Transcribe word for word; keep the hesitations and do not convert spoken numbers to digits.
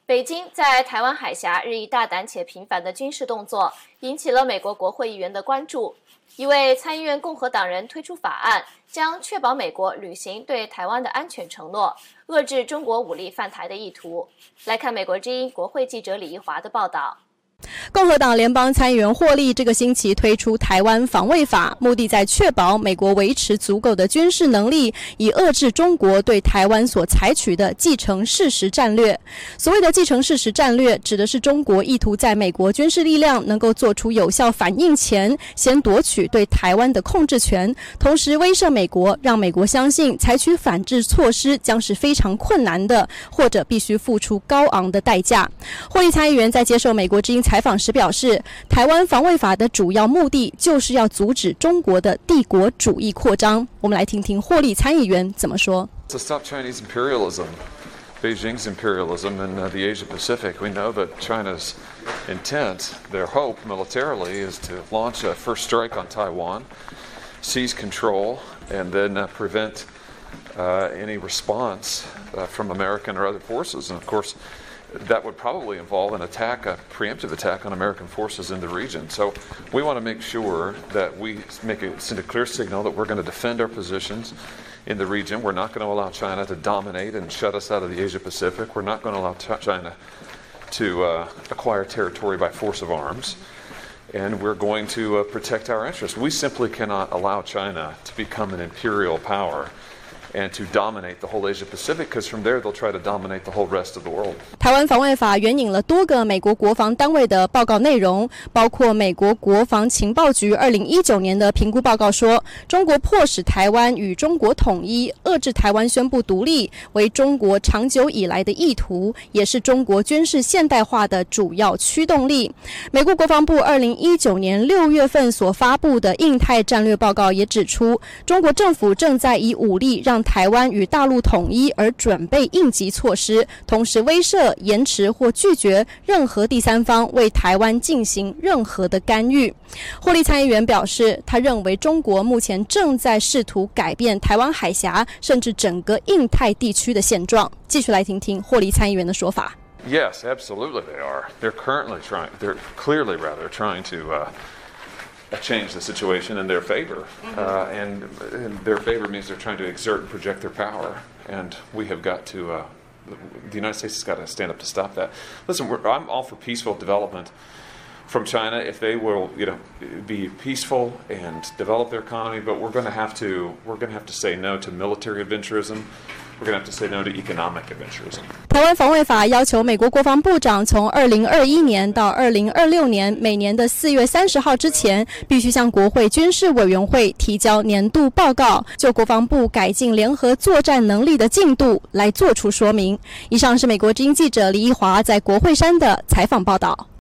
北京在台湾海峡日益大胆且频繁的军事动作，引起了美国国会议员的关注。一位参议院共和党人推出法案，将确保美国履行对台湾的安全承诺，遏制中国武力犯台的意图。来看美国之音国会记者李一华的报道。 共和党联邦参议员霍利这个星期推出台湾防卫法，目的在确保美国维持足够的军事能力，以遏制中国对台湾所采取的既成事实战略。所谓的既成事实战略，指的是中国意图在美国军事力量能够做出有效反应前，先夺取对台湾的控制权，同时威慑美国，让美国相信采取反制措施将是非常困难的，或者必须付出高昂的代价。霍利参议员在接受美国之音采访时表示，台湾防卫法的主要目的就是要阻止中国的帝国主义扩张。我们来听听霍利参议员怎么说。 To stop Chinese imperialism, Beijing's imperialism in uh, the Asia Pacific, we know that China's intent, their hope militarily, is to launch a first strike on Taiwan, seize control, and then uh, prevent uh, any response uh, from American or other forces. And of course, that would probably involve an attack, a preemptive attack on American forces in the region. So we want to make sure that we make a, send a clear signal that we're going to defend our positions in the region. We're not going to allow China to dominate and shut us out of the Asia Pacific. We're not going to allow China to uh, acquire territory by force of arms. And we're going to uh, protect our interests. We simply cannot allow China to become an imperial power.And to dominate the whole Asia Pacific, because from there they'll try to dominate the whole rest of the world. 台湾防卫法援引了多个美国国防单位的报告内容，包括美国国防情报局二零一九年的评估报告说，中国迫使台湾与中国统一，遏制台湾宣布独立，为中国长久以来的意图，也是中国军事现代化的主要驱动力。美国国防部二零一九年六月份所发布的印太战略报告也指出，中国政府正在以武力让台湾与大陆统一而准备应急措施，同时威慑、延迟或拒绝任何第三方为台湾进行任何的干预。霍利参议员表示，他认为中国目前正在试图改变台湾海峡甚至整个印太地区的现状。继续来听听霍利参议员的说法。 Yes, absolutely they are. They're currently trying, they're clearly rather trying to uh, change the situation in their favor. Uh, and in their favor means they're trying to exert and project their power. And we have got to, uh, the United States has got to stand up to stop that. Listen, we're, I'm all for peaceful development from China if they will, you know, be peaceful and develop their economy. But we're going to have to, we're going to have to say no to military adventurism.We're going to have to say no to economic adventurism. 台湾防卫法要求美国国防部长从二零二一年到二零二六年每年的四月三十号之前，必须向国会军事委员会提交年度报告，就国防部改进联合作战能力的进度来做出说明。以上是美国之音记者李一华在国会山的采访报道。